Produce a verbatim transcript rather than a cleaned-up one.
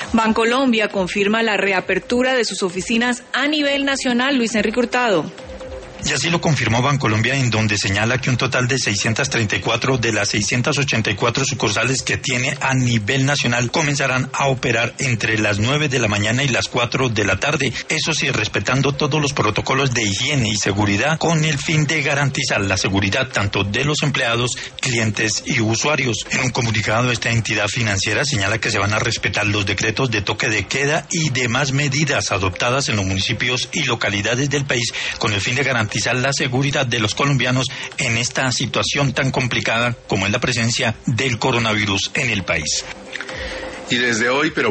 Bancolombia confirma la reapertura de sus oficinas a nivel nacional. Luis Enrique Hurtado. Y así lo confirmó Bancolombia, en donde señala que un total de seiscientas treinta y cuatro de las seiscientas ochenta y cuatro sucursales que tiene a nivel nacional comenzarán a operar entre las nueve de la mañana y las cuatro de la tarde. Eso sí, respetando todos los protocolos de higiene y seguridad, con el fin de garantizar la seguridad tanto de los empleados, clientes y usuarios. En un comunicado, esta entidad financiera señala que se van a respetar los decretos de toque de queda y demás medidas adoptadas en los municipios y localidades del país con el fin de garantizar la seguridad de los colombianos en esta situación tan complicada como es la presencia del coronavirus en el país. Y desde hoy, pero